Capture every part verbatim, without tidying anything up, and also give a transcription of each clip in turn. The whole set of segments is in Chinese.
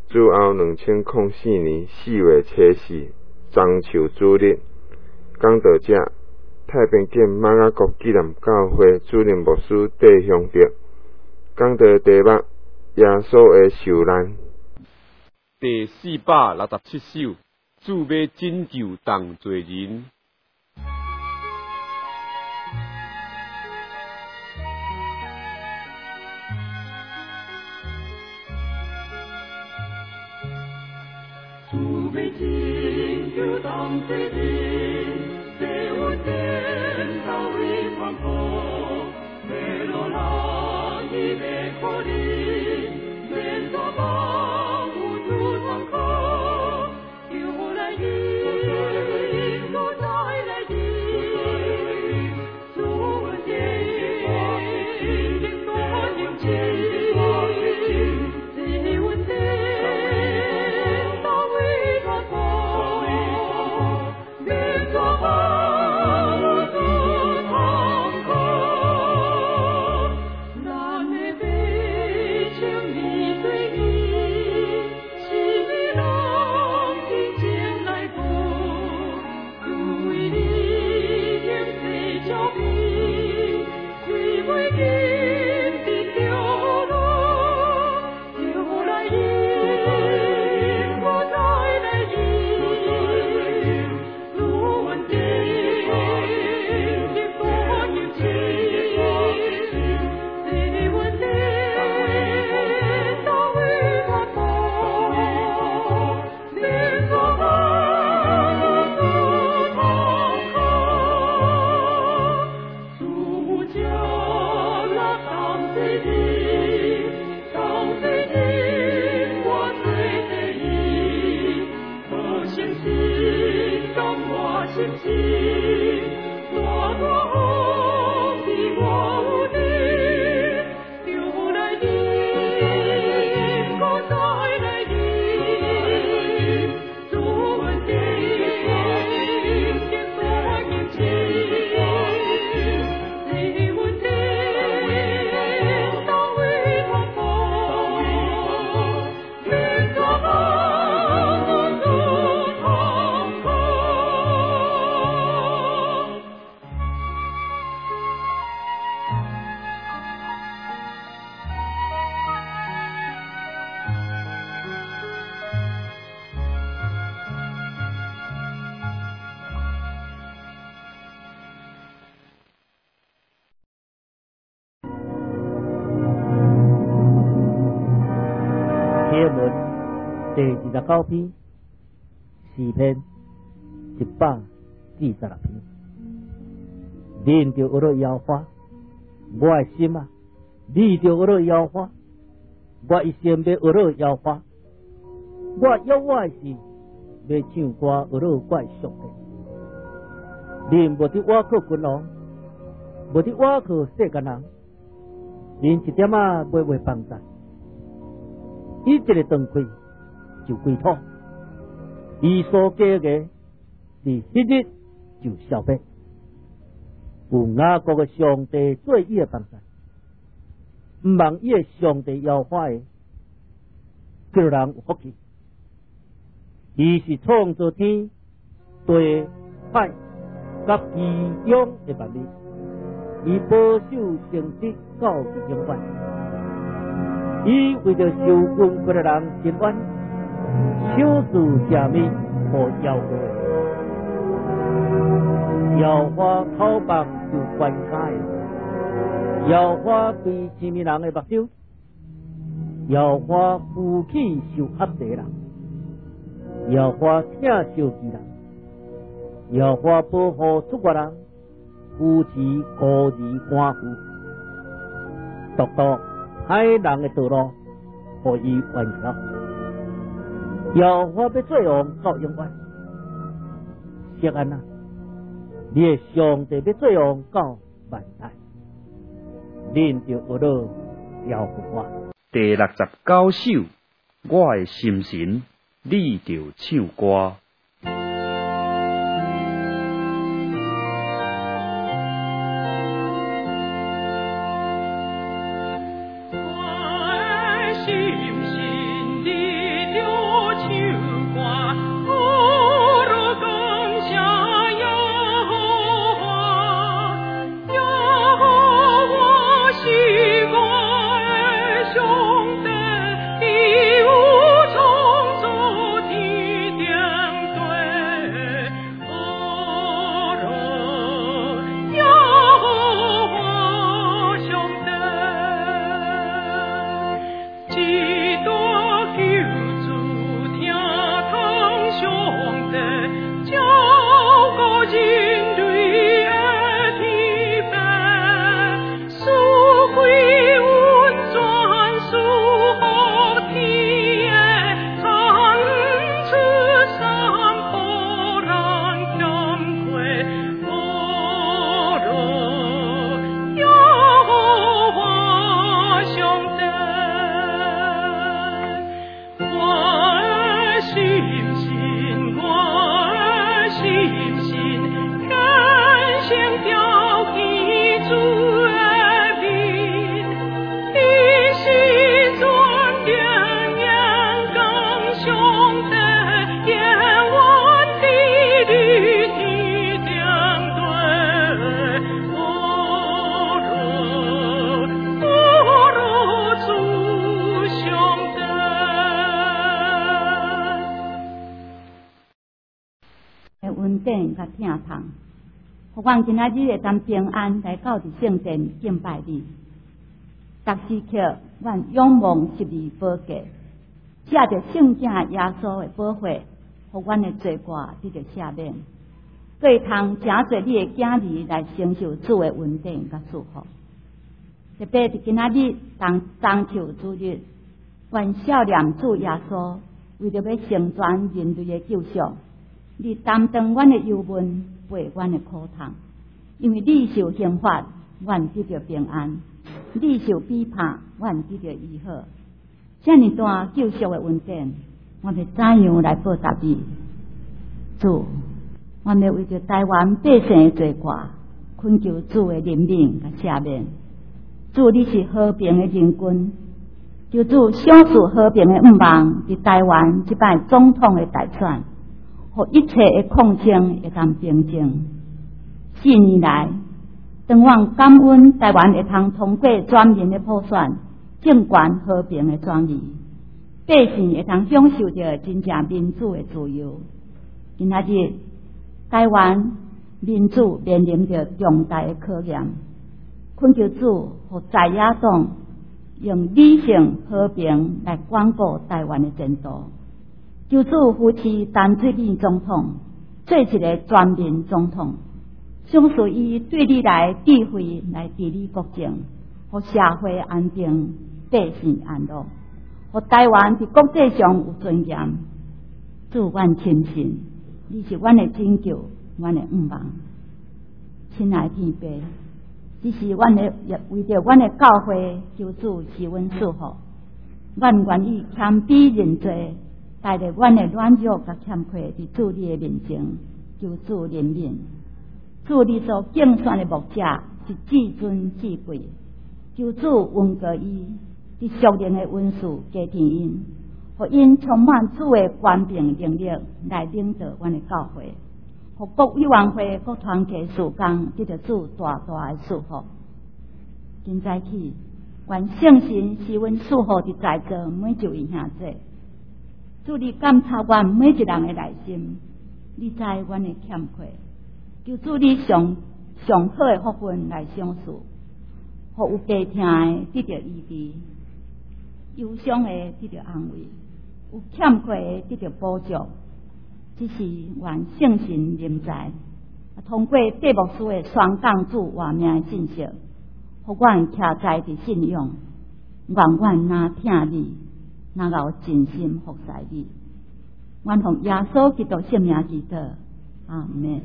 主后两千零四年四月初四，中秋主日，讲到这，太平间马雅国纪念教会主任牧师戴向德讲到题目耶稣的受难。 第四百六十七首，主要拯救当罪人。 主要拯救当罪人，在我天道为传播，为罗拉一为可怜，愿做保护主常客，有来迎，不再来迎，主恩典经多有情，只问天道为传播，愿做保护主常客，难免被情迷醉意，心里浪听见来过，主为你天谁交臂，谁为天地流落，有来迎，不再来迎，主恩典经多有情，谁问天道为传播，愿做保护主常客，主家那当罪人，当罪人我罪得意，可信心让我信心，多多红的我无敌，有来迎，不再来迎，主恩典经多有情，谁问天道为传播，愿做保护主常客。 帖文第二十九篇，诗篇一百四十六篇。恁着学了摇花，我的心啊，你着学了摇花，我一生要学了摇花。我要我的事，要唱歌学了我的上帝。恁无伫我靠君王，无伫我靠世间人，恁一点啊袂为帮助。伊一个断开就归土，伊所加嘅是迄日就消灭。有雅各嘅上帝做伊嘅帮助，毋望伊嘅上帝摇花嘅，叫人有福气。伊是创造天地海甲其中嘅万物，伊保守诚实到永远。伊为着受困苦的人伸冤，手持邪命和妖怪，妖花头棒就关开，妖花对前面人的目睭，妖花扶起受压的人，妖花疼受其人，妖花保护出国人，扶持孤儿寡妇，独独海人的道路，互伊完成。摇花要做王到永远，谢安啊！你的上帝要做王到万代，恁就学了摇花。 第六十九首，我的心神，你着唱歌。 我的心神，你着稳定甲疼痛，互阮今仔日会当平安来到伫圣殿敬拜你。逐时刻，阮仰望十字宝架，借着圣子耶稣的保护，互阮的罪过得到赦免，对通诚做你的囝儿来承受主的稳定甲祝福。特别伫今仔日当中秋主日，愿少念主耶稣为着要成全人类的救赎，你担当阮的忧闷，背阮的苦痛，因为你受刑罚，阮得到平安；你受批判，阮得到医好。遮尔大救赎的恩典，我们怎样来报答你？主，我们为着台湾百姓的罪过，恳求主的怜悯甲赦免。主，你是和平的人君，求主享受和平的愿望，伫台湾即摆总统的大选，互一切的抗争会当平静。四年来，当我感恩台湾会通通过全面的普选，政权和平的转移，百姓会通享受着真正民主的自由。今仔日，台湾民主面临着重大的考验，恳求主和在野党用理性和平来管顾台湾的前途。求主扶持陈水扁总统做一个全民总统，享受伊对你来智慧来治理国政，和社会安定，百姓安乐，和台湾伫国际上有尊严。主，阮亲信你是阮的拯救，阮的愿望。亲爱天父，只是阮的为着阮的教会，求主赐阮祝福。阮愿意谦卑认罪，带着阮的软弱甲欠缺伫主你的面前，求主怜悯。主你所竞选的牧者是至尊至贵，求主恩膏伊，伫属灵的恩赐加添因，互因充满主的权柄能力来领导阮的教会，互各委员会各团体事工得到主大大的祝福。今早起，愿圣神是阮祝福伫在座每一位兄弟。主你检察阮每一人的内心，你知阮的欠缺，求主你上上好的福分来享受，互有病痛的得到医治，忧伤的得到安慰，有欠缺的得到补助。只是愿圣神临在，通过戴牧师的宣讲主话命的信息，互阮徛在伫信仰，愿阮若听你，若有真心服侍你。愿奉耶稣基督圣名祈祷，阿门。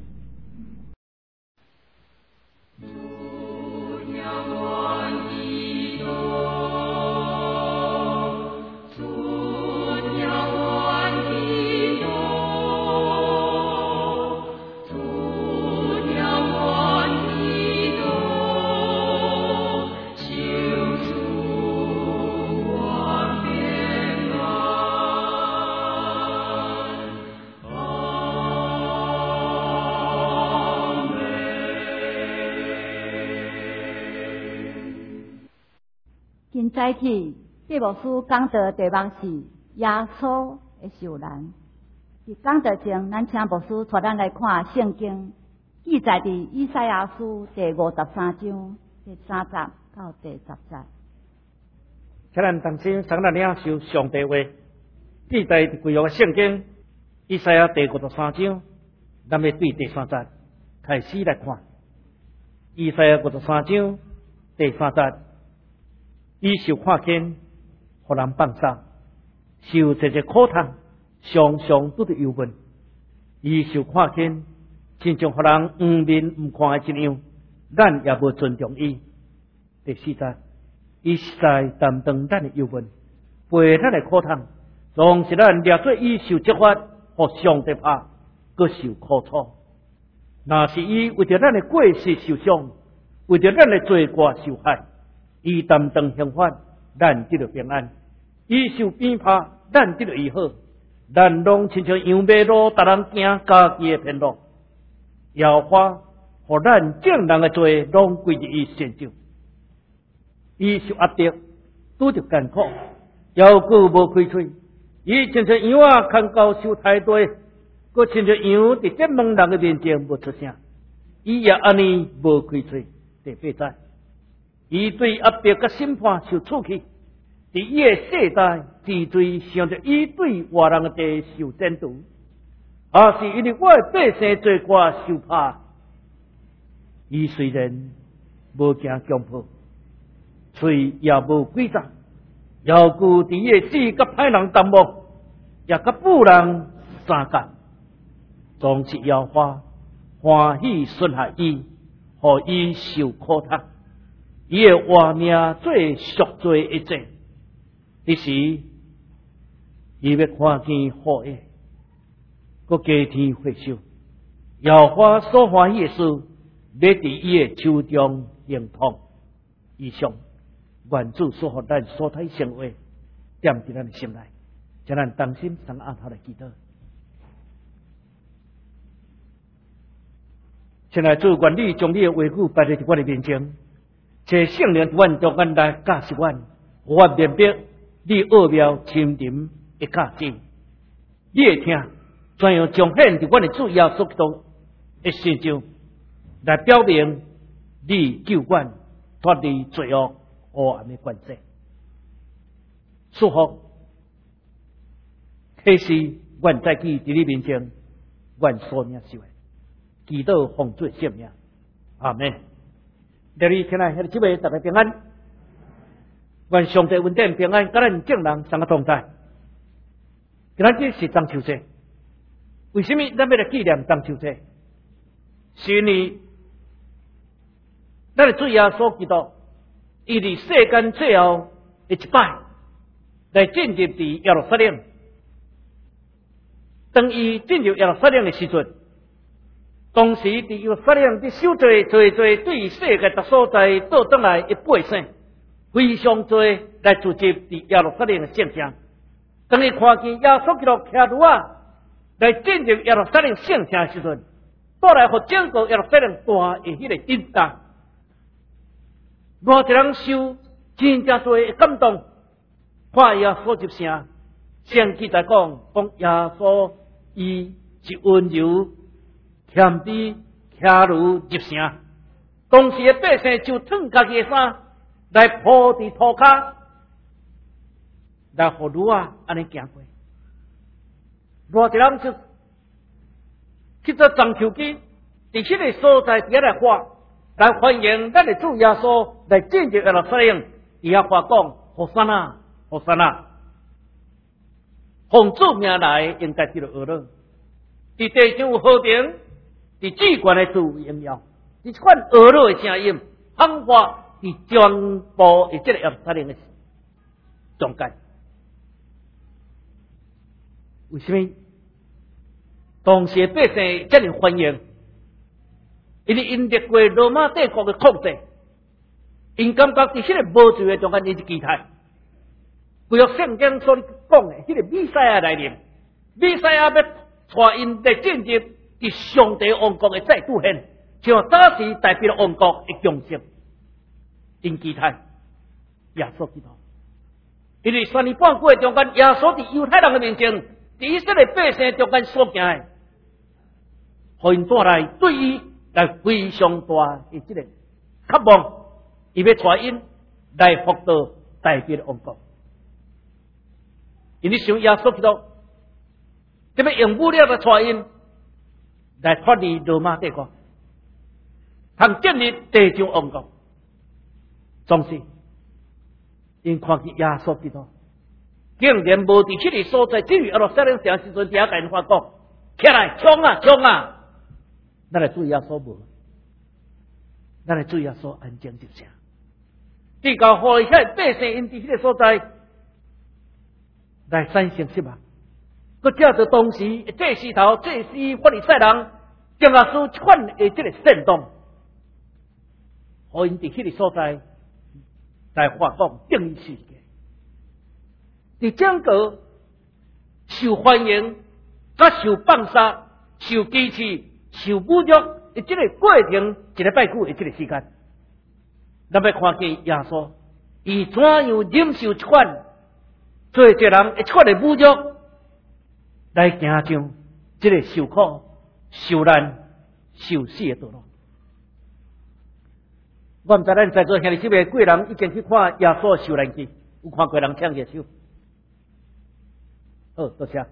今早起，戴牧师讲道题目是耶稣的受难。伫讲道前，咱请牧师带咱来看圣经，记载伫以赛亚书第五十三章第三节到第十节。 请咱同心常来领受上帝话，记载伫规约的圣经以赛亚第五十三章，咱要对第三节开始来看。以赛亚五十三章第三节。伊受看见，互人放杀，受这些苦痛，常常拄着忧闷。伊受看见，亲像互人黄面毋看的一样，咱也无尊重伊。第四节，伊实在担当咱的忧闷，背咱的苦痛，总是咱掠做伊受责罚，互上帝拍，搁受苦楚。若是伊为着咱的过失受伤，为着咱的罪过受害。伊担当刑罚，咱得到平安；伊受鞭拍，咱得到医好。咱拢亲像羊马路，逐人行家己的偏路。耶和华互咱正人的罪，拢归入伊身上。伊受压迫，拄着艰苦，犹佫无开喙。伊亲像羊仔牵到受太地，佫佫亲像羊伫这猛人嘅面前无出声，伊也安尼无开嘴。第八节，伊对压迫甲审判受处气，伫伊嘅世代治罪，想着伊对外人嘅地受征途，也是因为我嘅百姓罪过受怕。伊虽然无惊强迫，嘴也无诡诈，要顾伫伊嘅死甲歹人淡漠，也甲妇人相共，总是要花欢喜顺下伊，互伊受苦痛。伊嘅活命做赎罪一者，这时伊要看见好嘢，佮加添回收，要花所欢喜嘅事，要伫伊嘅手中行通。以上，愿主所予咱所睇生活，踮伫咱嘅心内，将咱当心上暗头来祈祷。现在主愿你将你嘅话语摆在我哋面前，且圣灵愿中间来教示阮，我明白你奥妙深沉嘅价值。你会听怎样彰显伫阮嘅主耶稣基督嘅身上，来表明你救阮脱离罪恶黑暗嘅关系。祝福启示愿再记伫你面前，愿所领受的。祈祷奉主圣名，阿门。第二天来，兄弟姊妹，大家平安。愿上帝恩典平安，甲咱众人相个同在。今日是中秋节，为什么咱要来纪念中秋节？是因为咱的主耶稣基督，伊伫世间最后的一摆来进入伫耶路撒冷。当伊进入耶路撒冷的时阵，当时伫耶路撒冷伫守罪罪罪对世界各所在倒转来一百姓，非常多来聚集伫耶路撒冷的圣城。当伊看见耶稣基督骑驴啊来进入耶路撒冷圣城的时阵，倒来互整个耶路撒冷大的迄个震动，偌一人受真正多的感动，看耶稣入城，圣经在讲讲耶稣伊是温柔。谦卑骑驴入城，当时的百姓就脱家己的衫来铺伫涂骹，来互驴啊安尼行过。偌一人就去做中秋节，伫迄个所在伫遐来画，来欢迎咱的主耶稣来进入耶路撒冷，伫遐画讲：何塞那，何塞那，奉主名来应该得到娱乐，伫地上有和平。伫至高的主荣耀，伫这款俄罗的声音，喊话伫全部的这个耶路撒冷的中间。为什么？当时的百姓这样欢迎，因为因历过罗马帝国的控制，因感觉伫这个无罪的中间，因是期待，为了圣经所讲的这个弥赛亚来临，弥赛亚要带因来进入。伫上帝王国的再度现，像早时代表王国的强盛，因期待耶稣基督。因为三年半过中间，耶稣伫犹太人的面前，伫以色列百姓中间所行的，互因带来对伊来非常大的这个渴望，伊要带因来获得代表的王国。因为像耶稣基督，特别用武力来带因。来脱离罗马帝国，通建立地上王国。总是因看见耶稣基督，竟然无伫迄个所在，进入耶路撒冷城时阵，第一个人发讲：起来，冲啊，冲啊！咱来注意耶稣无？咱来注意耶稣安静入城。地教互遐百姓因伫迄个所在来产生失望。佮借着当时祭司头、祭司法利赛人，将耶稣这款的这个煽动，互因伫迄个所在来发讲正义世界，伫整个受欢迎、甲受放杀、受歧视、受侮辱的这个过程，一个拜久的这个时间，咱要看见耶稣，伊怎样忍受这款做一个人一款的侮辱。来行上这个受苦、受难、受死的道路。我唔知咱在座兄弟姊妹几人已经去看耶稣受难记，有看过人听耶稣？好，多谢。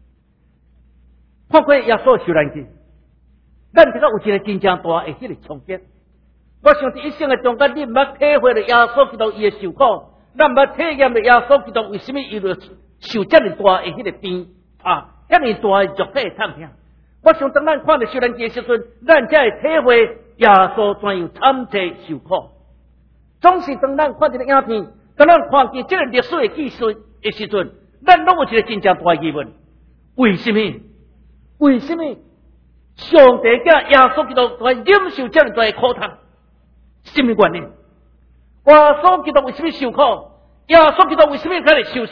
看过耶稣受难记，咱这个有一个真正大的迄个冲击。我想伫一生的中间，你毋捌体会了耶稣基督伊的受苦，咱毋捌体验了耶稣基督为什么伊要受这么大的迄个病啊，这么大的肉体的痛痛。我想当咱看到受难记的时阵，咱才会体会耶稣怎样惨切受苦。总是当咱看这个影片，当咱看见这个历史的记述的时阵，咱拢有一个真正大的疑问：为什么？为什么上帝叫耶稣基督来忍受这么大的苦痛？什么原因？耶稣基督为什么受苦？耶稣基督为什么开始受死？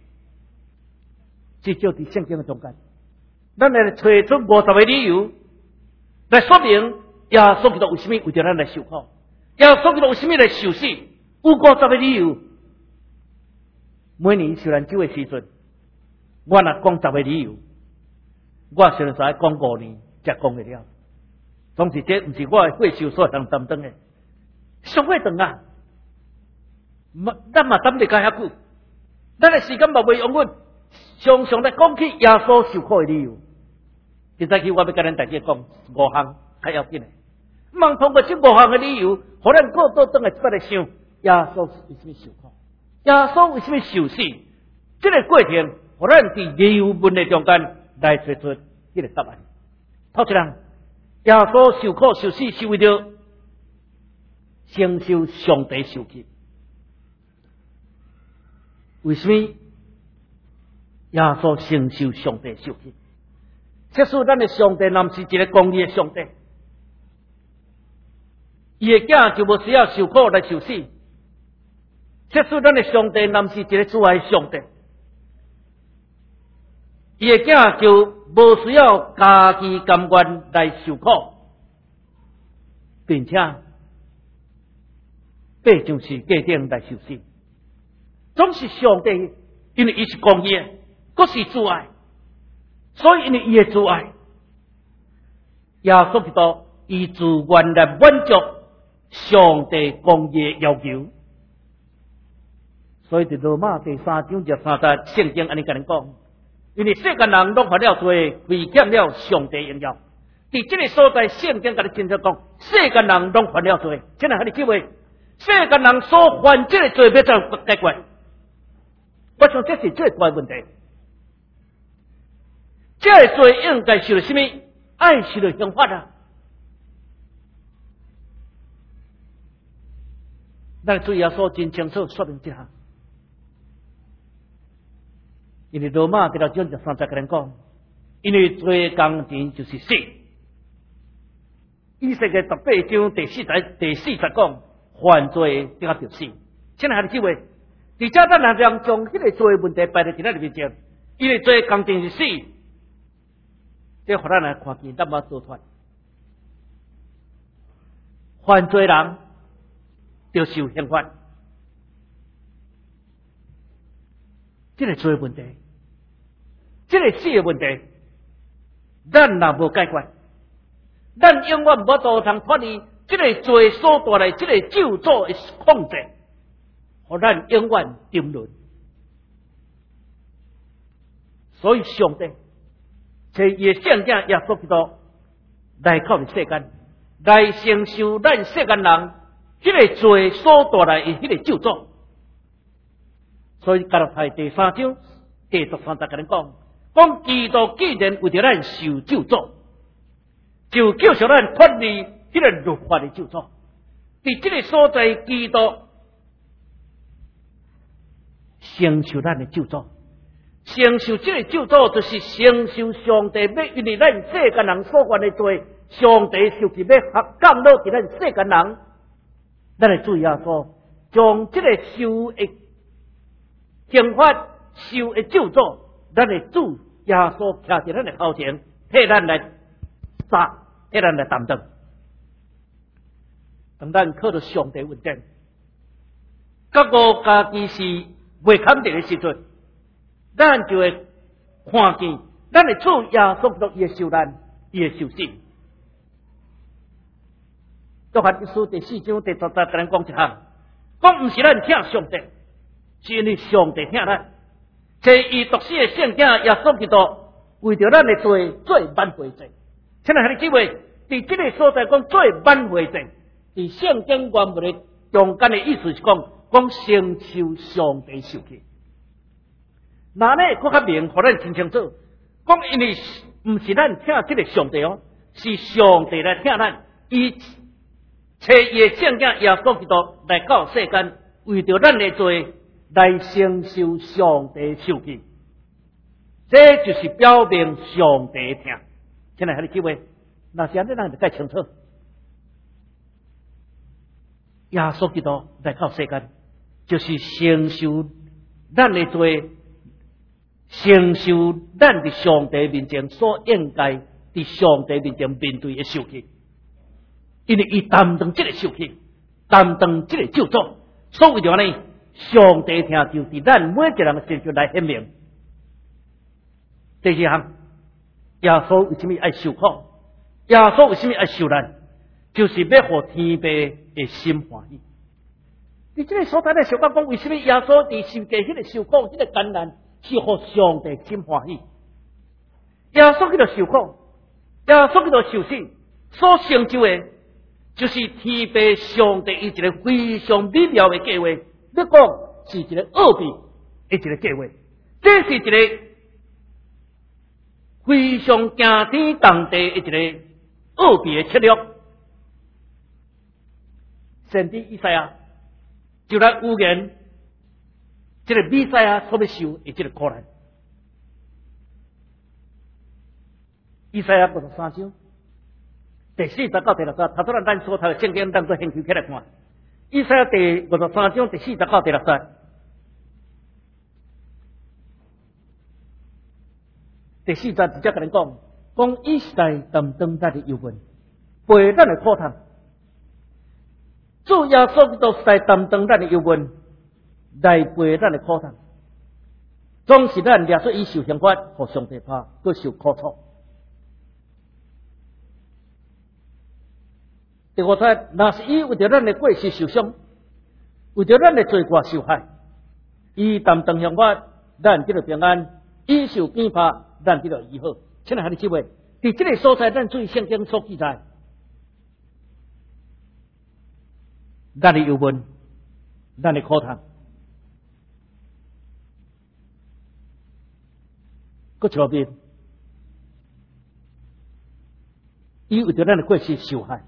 这就在圣经的中间，咱来找出五十个理由来说明耶稣基督为什么为着咱来受苦，耶稣基督为什么来受死？有五十个理由。每年受难周的时阵，我若讲十个理由，我虽然才讲五年才讲得了。总是这不是我的过受所能担当的。上会长啊，咱嘛等得介遐久，咱的时间嘛袂用阮，常常来讲起耶稣受苦的理由。今早起我要跟咱大家讲五项较要紧的，望通过这五项的理由，互咱过倒转来一摆来想，耶稣为什么受苦？耶稣为什么受死？这个过程，互咱伫理由问的中间来找出这个答案。头一人，耶稣受苦受死是为着承受上帝受气。为什么耶稣承受上帝受气？这是咱的上帝，乃是一个公义的上帝。伊的囝就无需要受苦来受死。这是咱的上帝，乃是一个主爱的上帝。伊的囝就无需要家己甘愿来受苦，并且爬上是架顶来受死。总是上帝，因为伊是公义，佫是主爱，所以因为伊的主爱，耶稣基督伊自愿来满足上帝公义的要求。所以伫罗马第三章十三节圣经安尼甲咱讲，因为世间人拢犯了罪，亏欠了上帝荣耀。伫这个所在，圣经甲你清楚讲，世间人拢犯了罪，真系你机会，世间人所犯这个罪要怎样解决？我想这是最大的问题。这个罪应该受了什么？爱受了刑罚啊！咱注意耶稣真清楚说明这项。因为罗马第六章十三节跟人讲，因为罪工钱就是死。以色列十八章第四节第四节讲，犯罪定要死。请来下你机会，而且咱若将将迄个罪问题摆在今仔日面前，因为罪工钱是死，这互咱来看见，咱要做脱。犯罪人就受刑罚，这个罪问题。这个死的问题，咱若无解决，咱永远无法度通脱离这个罪所带来这个咒诅的控制，互咱永远沉沦。所以上帝找伊的圣子耶稣基督来到世间，来承受咱世间人这个罪所带来的迄个咒诅。所以加拉太第三章第十三节跟你讲。讲基督既然为着咱受咒诅，就叫上咱脱离这个律法的咒诅。伫这个所在，基督承受咱的咒诅，承受这个咒诅，就是承受上帝要因为咱世间人所犯的罪，上帝受气要降落伫咱世间人。咱来注意下说，将这个受的刑罚、受的咒诅。咱的主耶稣徛在咱的头前，替咱来杀，替咱来担当。当咱靠着上帝问证，甲我家己是未肯定的时阵，咱就会看见咱的主耶稣基督伊会受难，伊会受死。约翰一书第四章第十节跟咱讲一项，讲毋是咱疼上帝，是因为上帝疼咱。找伊独生的圣囝耶稣基督，为着咱的罪做挽回祭。请来，兄弟姊妹，伫这个所在讲做挽回祭，伫圣经原文的中间的意思是讲，讲承受上帝受气。那呢，搁较明，互咱真清楚，讲因为毋是咱疼这个上帝哦，是上帝来疼咱，伊找伊的圣囝耶稣基督来到世间，为着咱的罪。来承受上帝受气，这就是表明上帝疼。现在还有几位，那现在咱就该清楚，耶稣基督来到世间，就是承受咱的罪，承受咱伫上帝面前所应该伫上帝面前面对的受气，因为伊担当这个受气，担当这个咒诅，所以就安尼。上帝听就伫咱每一个人的身上来显明。第二项，耶稣为什么爱受苦？耶稣为什么爱受难？就是要互天父的心欢喜。伫这个所在咧，小讲讲为什么耶稣伫受过迄个受苦、迄、那个艰难，是互上帝心欢喜。耶稣迄个受苦，耶稣迄个受死，所成就的，就是天父上帝伊一个非常美妙的计划。要讲是一个奥秘的一个计划，这是一个非常惊天动地的一个奥秘的策略。先知以赛亚就来预言这个弥赛亚所要受的这个苦难。以赛亚五十三章第四十到第六节，他说咱所读的圣经当作研究起来看。以赛亚第五十三章第四十到第六节，第四节直接跟人讲，讲以色列担当咱的忧闷，背咱的苦痛。主耶稣基督是来担当咱的忧闷，来背咱的苦痛。总是咱掠出伊受刑罚，互上帝拍，佮受苦楚。第五节，若是伊为着咱的过失受伤，为着咱的罪过受害，伊担当刑罚，咱得到平安；伊受鞭挞，咱得到医好。亲爱的姊妹，伫这个所在，咱注意圣经所记载，咱的忧闷，咱的苦痛，搁前面，伊为着咱的过失受害。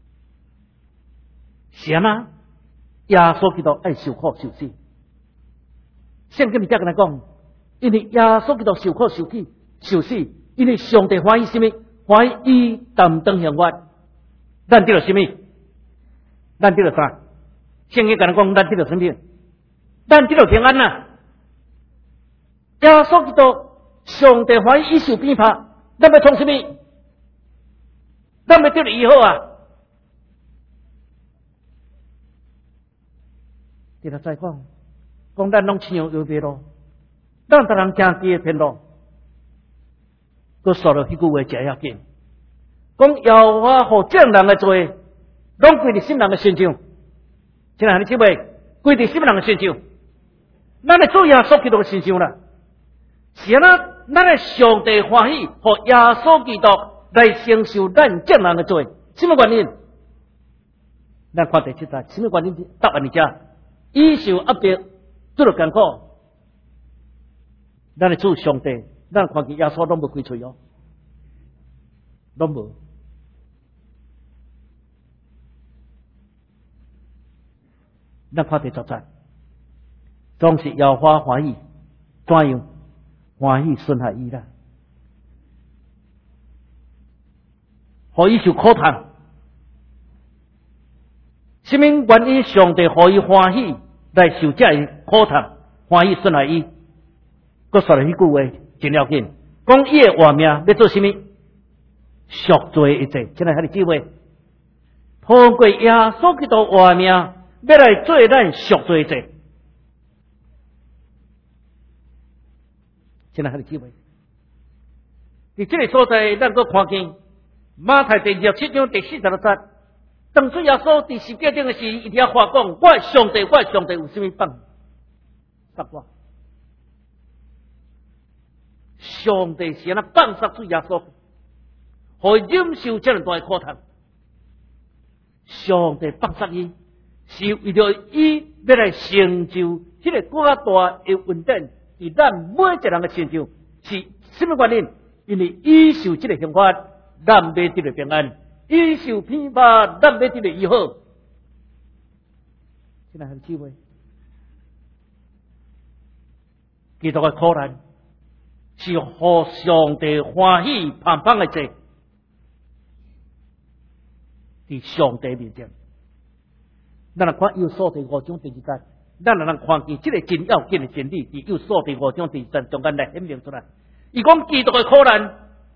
是啊呐，耶稣基督爱受苦受死。圣经里才跟他讲，因为耶稣基督受苦受死受死，因为上帝欢喜什么？欢喜伊担当刑罚，咱得了什么？咱得了啥？圣经跟他讲，咱得了什么？咱得了平安呐。耶稣基督上帝欢喜伊受鞭挞，咱要从什么？咱要得了以后啊。给他再讲，讲咱拢亲像摇摆咯，咱逐人行第一天路，佮说了迄句话真要紧。讲耶和华互正人的罪，拢归伫心人的身上。亲爱的姊妹，归伫心人的身上，咱的主耶稣基督的身上啦。是啊，咱咱的上帝欢喜，互耶稣基督来承受咱正人的罪，什么原因？咱看第七节，什么原因？答案你遮。伊受压迫，拄着艰苦，咱的主上帝，咱看见耶稣拢无开喙哦，拢无。咱看第十节，总是要花欢喜，怎样欢喜损害伊啦？互伊受苦痛。什么原因？上帝互伊欢喜来受这苦痛，欢喜顺来伊。佮说了迄句话真要紧，讲伊的活命要做什么？赎罪一切。现在还有机会，透过耶稣基督活命，要来做咱赎罪一切。现在还有机会， 伫这个所在，咱搁看见马太第二十七章第四十六节，当初耶稣伫十架顶的时，伊伫遐话讲：我的上帝，我的上帝有啥物放杀我？上帝是安那放杀主耶稣，互伊忍受这样大的苦痛。上帝放杀伊，是为了伊要来成就这个更加大的恩典，伫咱每一个人的身上是什么原因？因为伊受这个刑罚，咱要得到平安；伊受批判，咱要得到医好。现在很智慧，基督的苦难是互上帝欢喜盼盼的罪，伫上帝面前。咱来看有所第五章第二节，咱来看见这个真要紧的真理，伫有所第五章第二节中间来显明出来。伊讲基督的苦难，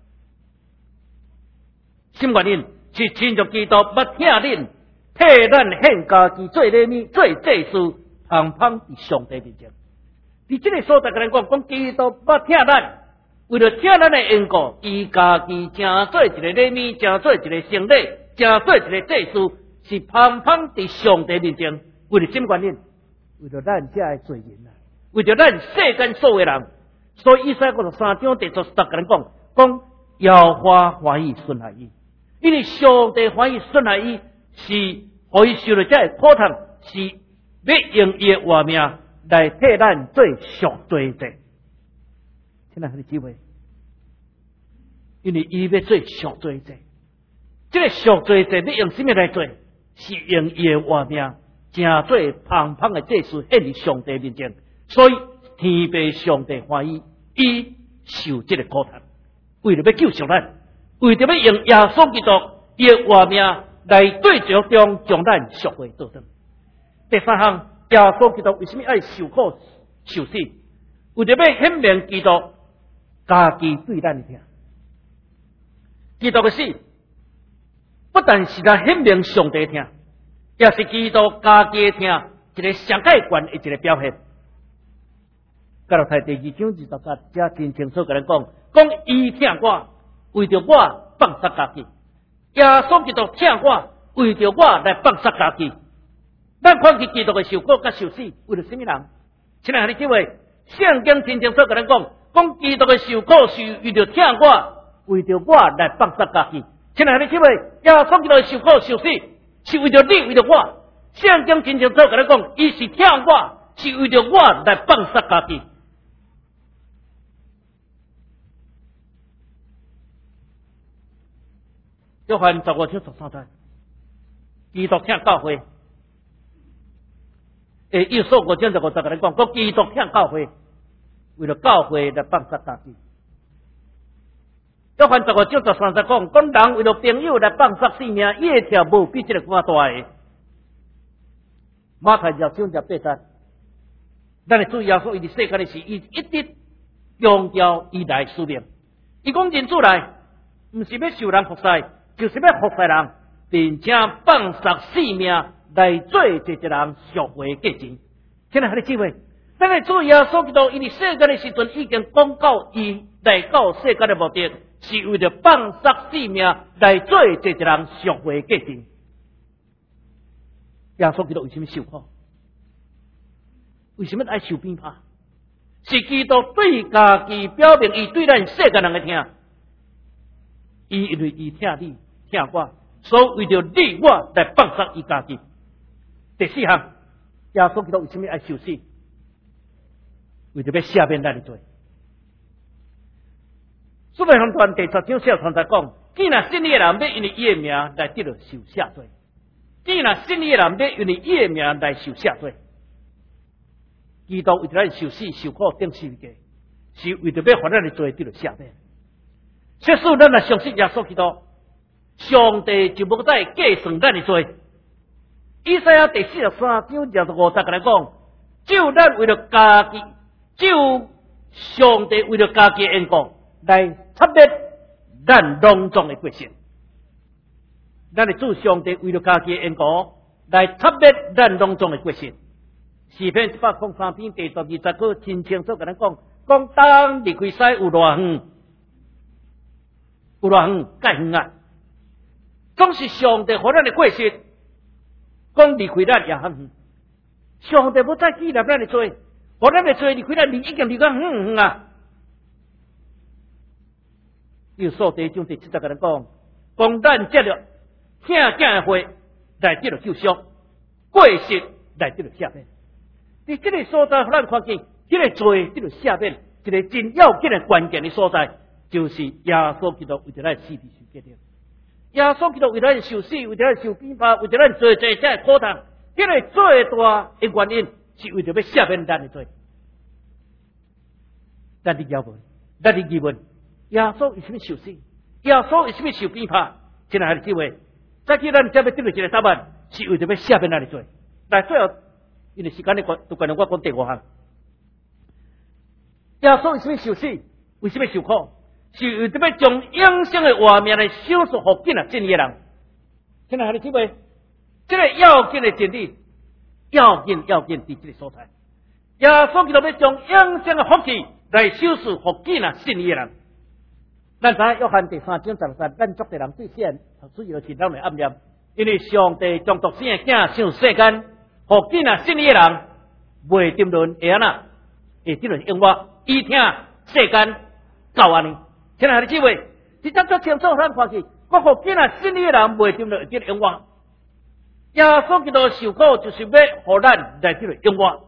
什么原因？是亲像基督捌听恁替咱献家己做礼物、做祭司，旁旁伫上帝面前。伫这个所在，甲咱讲，讲基督捌听咱，为了听咱的缘故，伊家己正做一个礼物，正做一个圣礼，正做一个祭司，是旁旁伫上帝面前。为了什么原因？为了咱这的罪人啊，为了咱世间所有的人。所以以赛亚五十三章第十四节甲咱讲，讲耶和华欢喜顺服伊，因为上帝欢喜顺服伊，是互伊受了这个苦痛，是要用伊的活命来替咱做赎罪者。现在很机会，因为伊要做赎罪者，这个赎罪者要用什么来做？是用伊的活命，正做旁旁的祭司献伫上帝面前，所以。天父上帝欢喜，伊受这个苦痛，为了要救赎咱，为了要用耶稣基督伊的活命来对着中将咱赎回倒转。第三项，耶稣基督为什么爱受苦受死？为了要显明基督家己对咱的疼。基督的死，不但是来显明上帝的疼，也是基督家己的疼一个上界观的一个表现。加拉太第二章二十节，这真清楚甲咱讲，讲伊疼我，为着我放杀家己；耶稣基督疼我，为着我来放杀家己。咱看见基督的受苦甲受死，为了什么人？亲爱的姊妹，圣经真清楚甲咱讲，讲基督的受苦是为着疼我，为着我来放杀家己。亲爱的姊妹，耶稣基督的受苦受死，是为着你，为着我。圣经真清楚甲咱讲，伊是疼我，是为着我来放杀家己。约翰十五章十三节，基督听教会。诶，约翰五章十五节甲咱讲，讲基督听教会，为了教会来放杀家己。约翰十五章十三节讲，讲人为了朋友来放杀性命，伊的条无比这个更大的。马太二章十八节，咱的主耶稣伊伫世间的时，伊一直强调伊来使命。伊讲人主来，毋是要受人服侍。就是要服侍人，并且放杀性命来做一个人赎回价钱。亲爱的姊妹，咱的主耶稣基督，因为世间的时阵已经讲到伊来到世间的目的，是为了放杀性命来做一个人赎回价钱。耶稣基督为什么受苦？为什么爱受鞭挞？是基督对家己表明伊对咱世间人的疼，伊因为伊疼你。听我，所以为着你我来放杀伊家己。第四项，耶稣基督为什么爱受死？为着要赦免咱的罪。使徒行传第十章小传在讲，既然信你的人要因为伊的名来得到受赦罪，既然信你的人要因为伊的名来受赦罪，基督为着咱受死受苦顶十字架，是为着要还咱的罪得到赦免。即使咱若相信耶稣基督。上帝就无再计算咱的罪。以赛亚第四十三章二十五节甲咱讲，就咱为了家己，就上帝为了家己的缘故，来擦灭咱隆重的过失。咱的主上帝为了家己的缘故，来擦灭咱隆重的过失。诗篇一百零三篇第十二节，佢清清楚甲咱讲，讲当离开西有偌远。 有偌远介远啊！总是上帝互咱的过失，讲离开咱也很远。上帝要再纪念咱的罪，互咱的罪离开咱离已经离咱远远啊！有数第种第七十个人讲，讲咱接了听囝的话来得了救赎，过失来得了赦免。伫这个所在，互咱看见，这个罪得了赦免，一个真要紧的关键的所在，就是耶稣基督为着咱死地受决定。耶稣基督为咱受死，为着咱受鞭挞，为着咱做这些苦痛，这个最大的原因是为着要赦免咱的罪。咱的疑问，咱的疑问，耶稣为什么受死？耶稣为什么受鞭挞？亲爱的姊妹，再去咱这边得到一个答案，是为着要赦免咱的罪。来，最后因为时间的关，就关于我讲第五项。耶稣为什么受死？为什么受苦？是为着要将永生的画面来修饰福建啊，正义的人。亲爱的姊妹，这个要紧的真理，要紧要紧伫这个所在。耶稣基督要将永生的福气来修饰福建啊，正义的人。咱知约翰第三章十六节，咱族的人最先主要是咱的暗念，因为上帝将独生的囝上世间，福建啊，正义的人未定论会安那，会定论永活，伊听世间教安尼。亲爱的姊妹，这张足清楚，咱看去，我福建啊，正义的人未定论会定永活。耶稣基督受苦，就是要互咱来定论永活。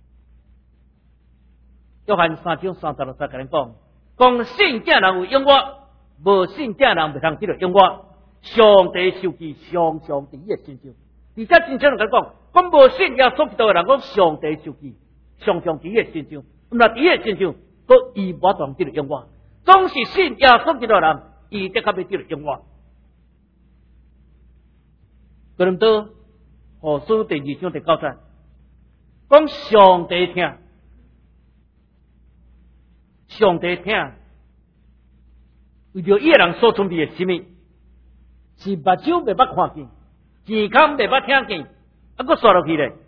约翰三章三十六节跟咱讲。讲信囝人有永活，无信囝人袂通得到永活。上帝受气常常伫伊的身上，而且真正人讲，讲无信耶稣基督的人讲上帝受气常常伫伊的身上，毋若伫伊的身上，佮伊无当得到永活。总是信耶稣基督的人，伊的确要得到永活。哥林多后书第二章第九节，讲上帝听。上帝听，为着伊个人所准备的生命，是目睭未捌看见，耳孔未捌听见，啊，佫刷落去咧，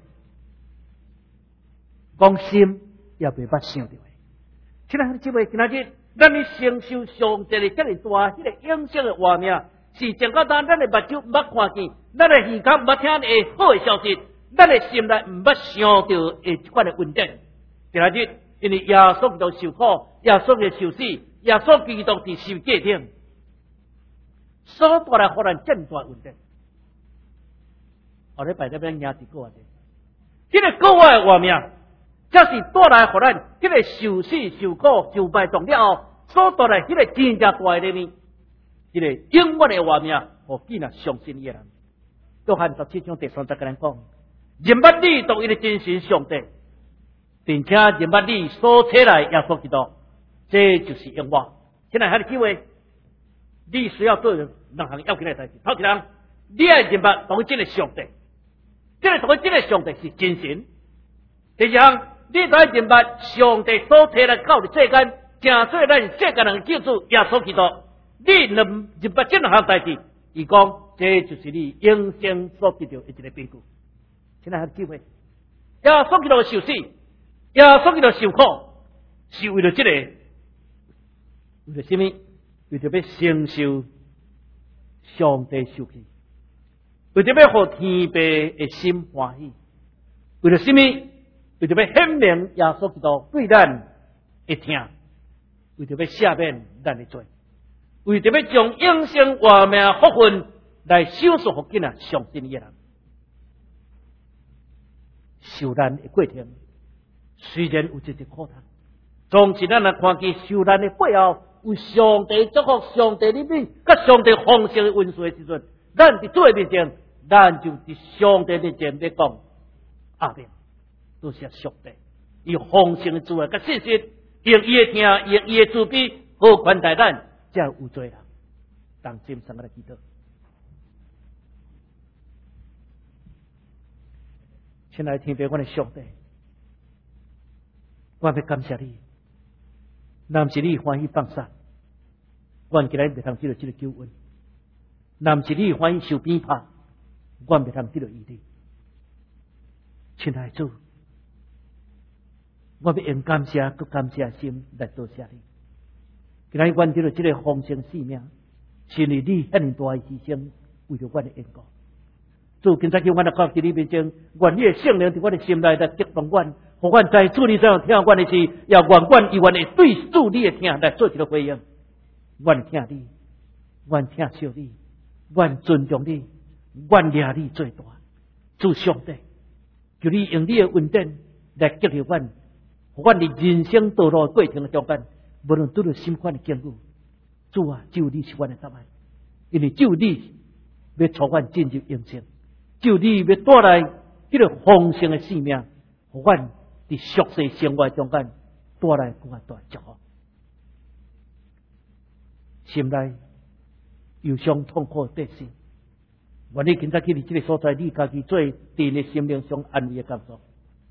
讲心也未捌想到的。亲爱的姊妹，今仔日咱要承受上帝的这个大、迄、那个永生的画面，是正到咱咱的目睭毋捌看见，咱的耳孔毋捌听的好的消息，咱的心内毋捌想到的一款的问题。今仔日。因为耶稣基督受苦，耶稣基督受死，耶稣基督伫受戒顶，所带来互咱这么大问题。后礼拜这边赢一个啊！这个国外的画面，这是带来互咱这个受死、受苦、受败中了后，所带来这个真正大的里面，这个永远的画面，互见啊相信伊的人。约翰十七章第三节跟咱讲，人捌你当伊的真神上帝。并且认捌你所扯来耶稣基督，这就是永活。现在还有机会，你需要做两项要紧的代志。头一项，你要认捌同一个上帝，这个同一个上帝是真神。第二项，你都要认捌上帝所扯来到的世间，正做咱世间人救主耶稣基督。你能认捌这两项代志，伊讲这就是你永生所得到的一个凭据。现在还有机会，耶稣基督受死。耶稣基督受苦，是为了这个，为了什么？为了要承受上帝受气，为了要让天父的心欢喜，为了什么？为了要显明耶稣基督对咱的听，为了要赦免咱的罪，为了要将永生活命福分来修饰福建啊，相信伊的人，受难的过程。虽然有这些苦难，总是咱来看见受难的背后，有上帝祝福、上帝的命，甲上帝丰盛的恩赐的时阵，咱伫主的面前，咱就伫上帝面前要讲阿们，多谢上帝，以丰盛的智慧甲信心，用伊的听，用伊的慈悲，好款待咱，才有罪人。当心上个来祈祷，亲爱的天父，我的上帝。我要感谢你，若不是你欢喜放杀，我今日袂通得到这个救恩；若不是你欢喜受鞭挞，我袂通得到医治。亲爱的主，我要用感谢佮感谢心来多谢你。今日我得到这个丰盛生命， 是你你遐尼大的牺牲，为了我的缘故。主今早叫我来到这里面前，愿你的圣灵在我的心内来激动我，互我在主你上听我的事，也愿我以愿的对主你的听来做一个回应。愿听你，愿听小你，愿尊重你，愿掠你最大。主上帝，求你用你的恩典来激励我，互我的人生道路过程的中间，无论拄到什么款的境遇，主啊，只有你是我的答案，因为只有你要带我进入永生。只有你要带来这个丰盛的生命，互阮伫俗世生活中间带来更大祝福。心内忧伤痛苦得失，愿你今早去你这个所在，你家己做伫你的心灵上安慰的工作。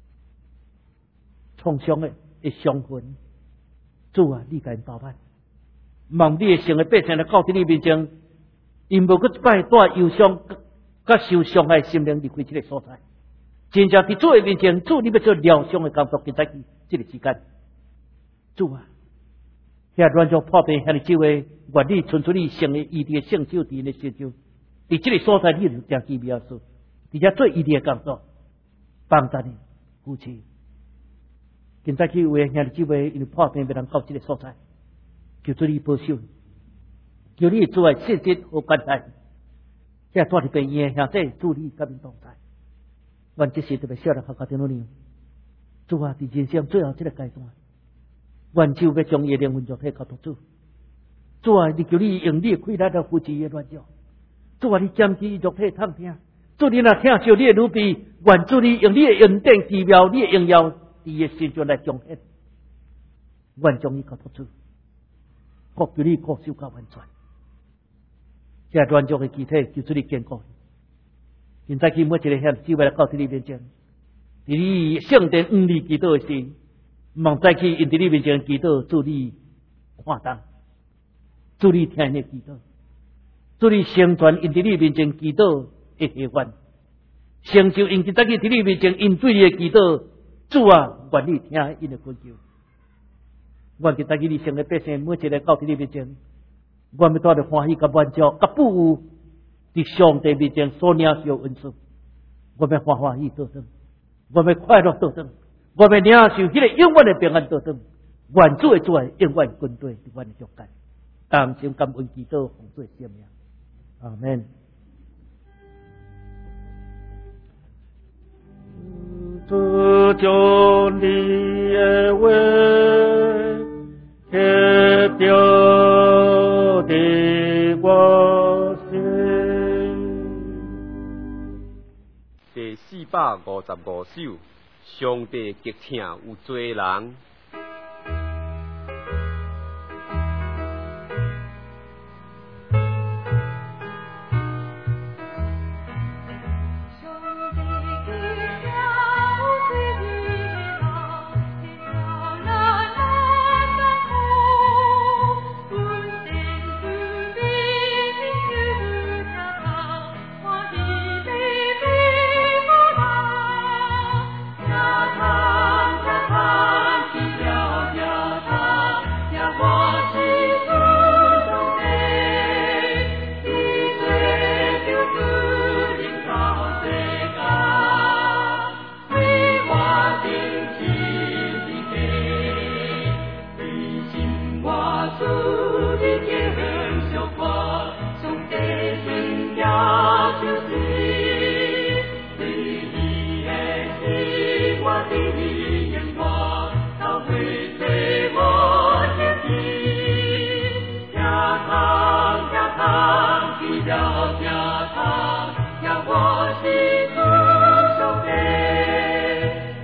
创伤的的伤痕，主啊，你甲因包办。望你的圣的百姓来到你面前，因无佫一摆带忧伤。甲受伤害心灵离开这个所在，真正伫主的面前，主你要做疗伤的工作，今早去这个时间，主啊，遐乱作破病，遐尼几位，愿你存出你圣的医治的圣手，伫的圣手，伫这个所在，你就将奇妙事，伫遮做医治的工作，帮助你夫妻。今早去为遐尼几位，因为破病，要人到这个所在，求主你保守，求你做爱信心和关怀。这带入病院兄弟助力革命动态，阮这是特别小人学家庭努力。主啊，伫人生最后这个阶段，阮就要将伊的灵魂肉体交托主。主啊，你求你用你的开来到夫妻的软弱。主啊，你减去肉体痛听。主你若听受你的努力，愿主你用你的恩典奇妙，你的荣耀，伫伊的身上来彰显。愿将伊交托主，国求你国修到完全。这乱作的肢体，求主你坚固。现在去每一个向智慧来到你面前，伫你圣殿五里祈祷的时，望再去因伫你面前祈祷，祝你看当，祝你听你祈祷，祝你成全因伫你面前祈祷的希望，成就因今再去伫你面前因对你的祈祷，主啊，愿你听因的恳求。愿今再去你圣的百姓每一个到你面前。我们带着欢喜、甲满足、甲不有伫上帝面前所领受恩赐，我们欢欢喜得胜，我们快乐得胜，我们领受迄个永远的平安得胜。愿主的主爱永远军队伫阮的中间，当心感恩祈祷，奉主的圣名，阿门。 主将你的话贴着的我心。 第四百五十五首，上帝极疼有罪人。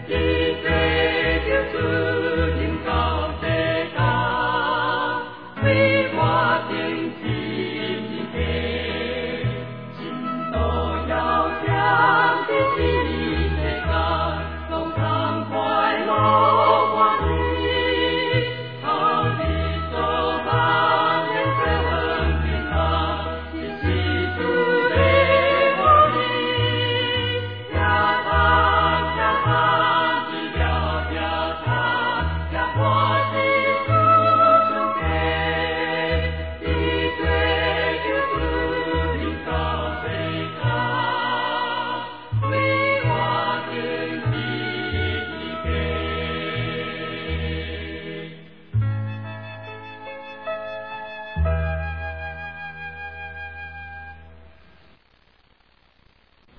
为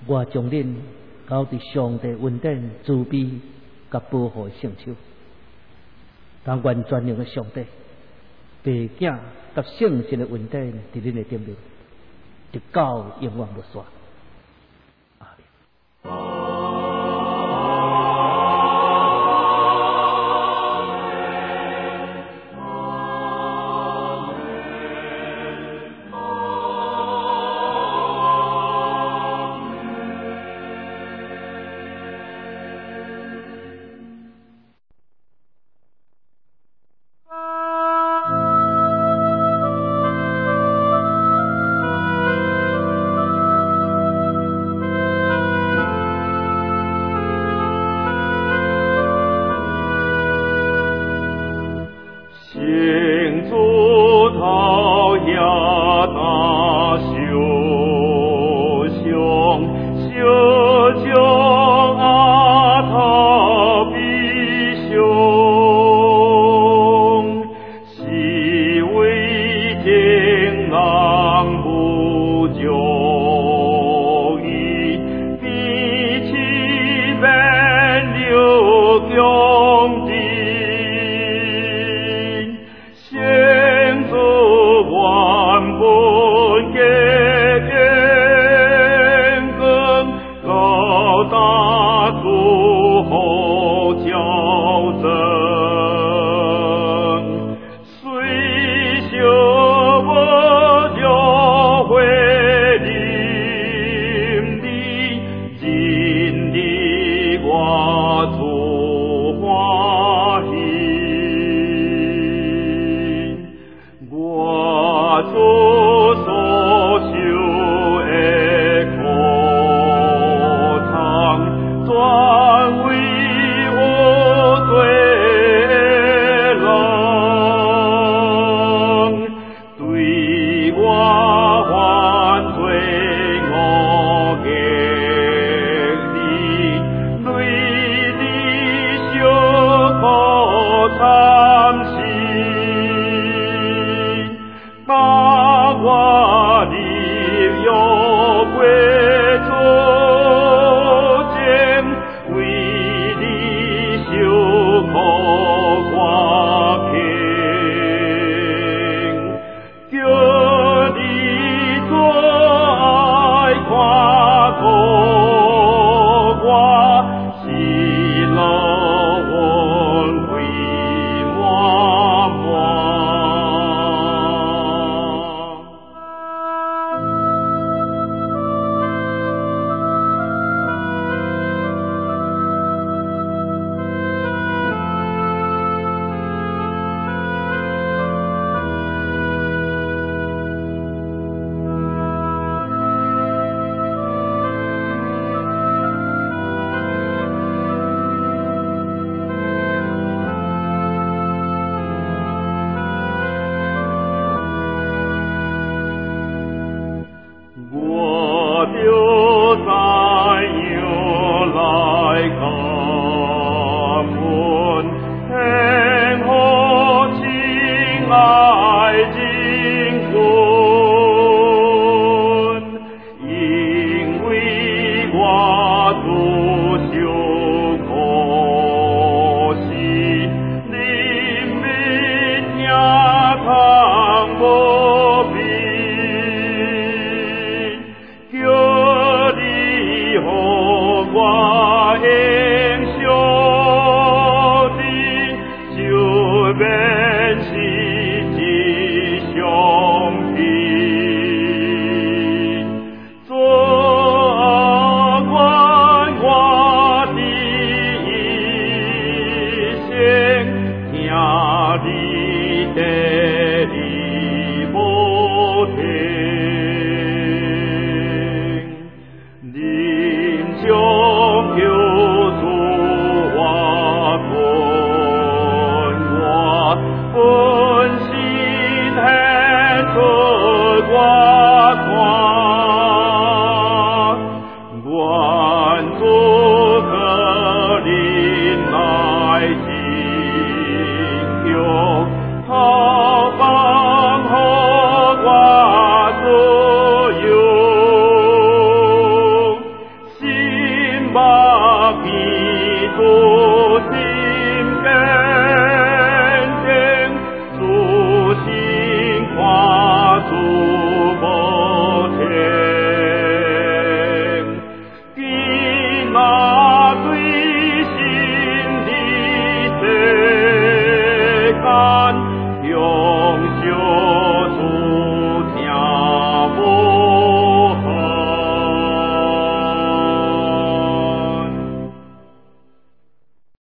我将恁交伫上帝恩典、慈悲、甲保护圣手，但愿全能的上帝、爸囝甲圣神的恩典伫恁的顶面，直到永远不衰。 我。